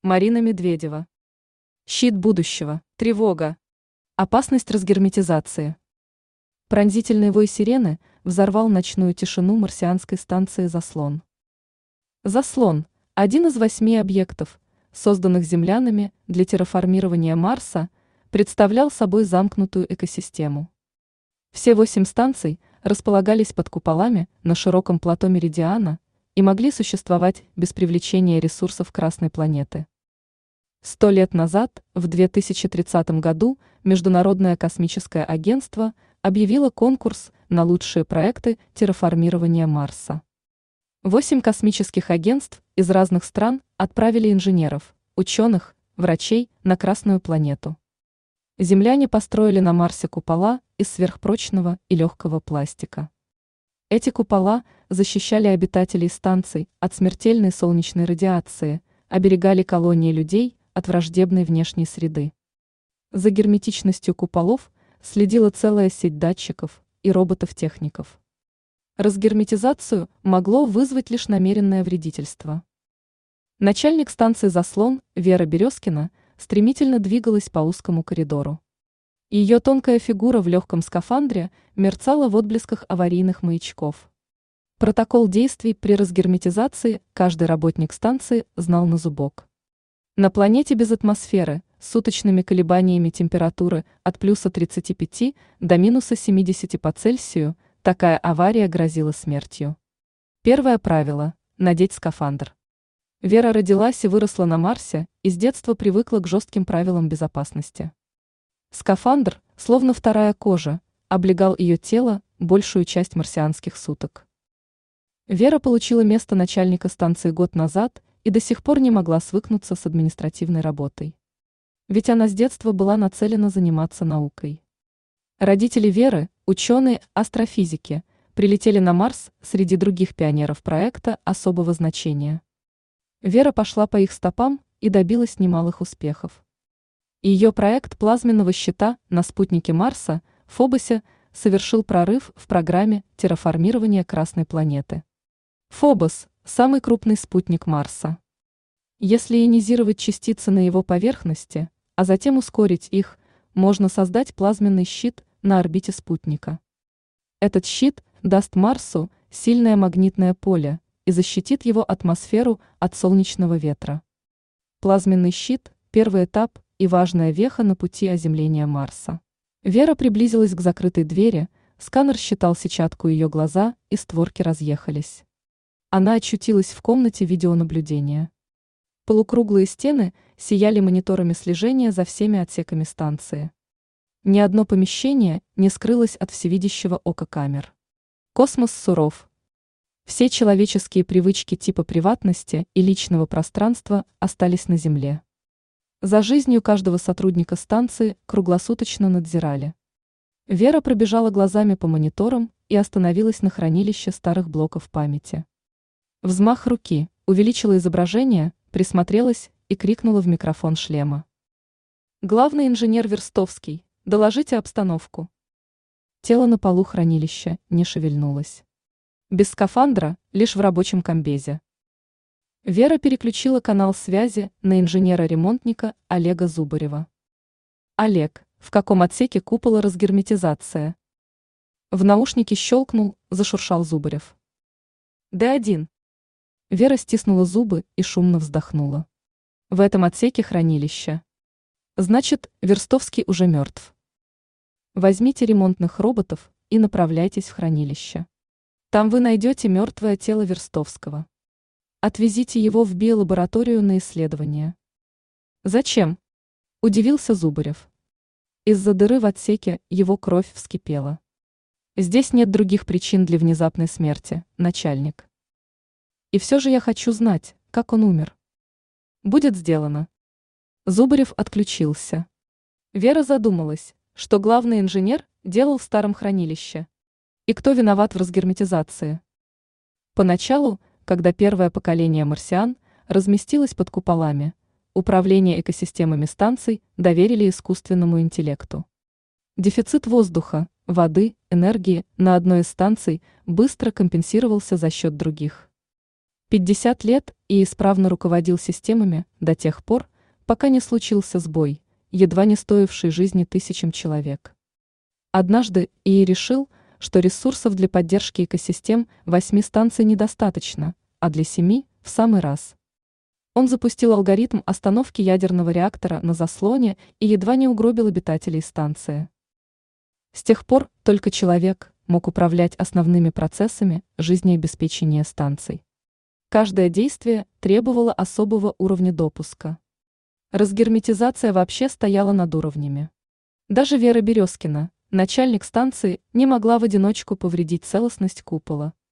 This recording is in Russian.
Марина Медведева. Щит будущего. Тревога. Опасность разгерметизации. Пронзительный вой сирены взорвал ночную тишину марсианской станции «Заслон». «Заслон» – один из 8 объектов, созданных землянами для терраформирования Марса, представлял собой замкнутую экосистему. Все 8 станций располагались под куполами на широком плато Меридиана и могли существовать без привлечения ресурсов Красной планеты. 100 лет назад, в 2030 году, Международное космическое агентство объявило конкурс на лучшие проекты терраформирования Марса. 8 космических агентств из разных стран отправили инженеров, ученых, врачей на Красную планету. Земляне построили на Марсе купола из сверхпрочного и легкого пластика. Эти купола защищали обитателей станций от смертельной солнечной радиации, оберегали колонии людей от враждебной внешней среды. За герметичностью куполов следила целая сеть датчиков и роботов-техников. Разгерметизацию могло вызвать лишь намеренное вредительство. Начальник станции «Заслон» Вера Березкина стремительно двигалась по узкому коридору. Ее тонкая фигура в легком скафандре мерцала в отблесках аварийных маячков. Протокол действий при разгерметизации каждый работник станции знал на зубок. На планете без атмосферы, с суточными колебаниями температуры от плюса 35 до минуса 70 по Цельсию, такая авария грозила смертью. Первое правило – надеть скафандр. Вера родилась и выросла на Марсе и с детства привыкла к жестким правилам безопасности. Скафандр, словно вторая кожа, облегал ее тело большую часть марсианских суток. Вера получила место начальника станции год назад и до сих пор не могла свыкнуться с административной работой. Ведь она с детства была нацелена заниматься наукой. Родители Веры, ученые-астрофизики, прилетели на Марс среди других пионеров проекта особого значения. Вера пошла по их стопам и добилась немалых успехов. Ее проект плазменного щита на спутнике Марса, Фобосе, совершил прорыв в программе терраформирования Красной планеты. Фобос – самый крупный спутник Марса. Если ионизировать частицы на его поверхности, а затем ускорить их, можно создать плазменный щит на орбите спутника. Этот щит даст Марсу сильное магнитное поле и защитит его атмосферу от солнечного ветра. Плазменный щит – первый этап и важная веха на пути оземления Марса. Вера приблизилась к закрытой двери, сканер считал сетчатку ее глаза, и створки разъехались. Она очутилась в комнате видеонаблюдения. Полукруглые стены сияли мониторами слежения за всеми отсеками станции. Ни одно помещение не скрылось от всевидящего ока камер. Космос суров. Все человеческие привычки типа приватности и личного пространства остались на Земле. За жизнью каждого сотрудника станции круглосуточно надзирали. Вера пробежала глазами по мониторам и остановилась на хранилище старых блоков памяти. Взмах руки увеличила изображение, присмотрелась и крикнула в микрофон шлема. «Главный инженер Верстовский, доложите обстановку». Тело на полу хранилища не шевельнулось. Без скафандра, лишь в рабочем комбезе. Вера переключила канал связи на инженера-ремонтника Олега Зубарева. «Олег, в каком отсеке купола разгерметизация?» В наушнике щелкнул, зашуршал Зубарев. «Д1». Вера стиснула зубы и шумно вздохнула. В этом отсеке хранилища. Значит, Верстовский уже мертв. Возьмите ремонтных роботов и направляйтесь в хранилище. Там вы найдете мертвое тело Верстовского. Отвезите его в биолабораторию на исследование. Зачем? Удивился Зубарев. Из-за дыры в отсеке его кровь вскипела. Здесь нет других причин для внезапной смерти, начальник. И все же я хочу знать, как он умер. Будет сделано. Зубарев отключился. Вера задумалась, что главный инженер делал в старом хранилище. И кто виноват в разгерметизации? Поначалу, когда первое поколение марсиан разместилось под куполами, управление экосистемами станций доверили искусственному интеллекту. Дефицит воздуха, воды, энергии на одной из станций быстро компенсировался за счет других. 50 лет и исправно руководил системами до тех пор, пока не случился сбой, едва не стоивший жизни тысячам человек. Однажды ИИ решил, что ресурсов для поддержки экосистем 8 станций недостаточно, а для 7 в самый раз. Он запустил алгоритм остановки ядерного реактора на заслоне и едва не угробил обитателей станции. С тех пор только человек мог управлять основными процессами жизнеобеспечения станций. Каждое действие требовало особого уровня допуска. Разгерметизация вообще стояла над уровнями. Даже Вера Березкина, начальник станции, не могла в одиночку повредить целостность купола.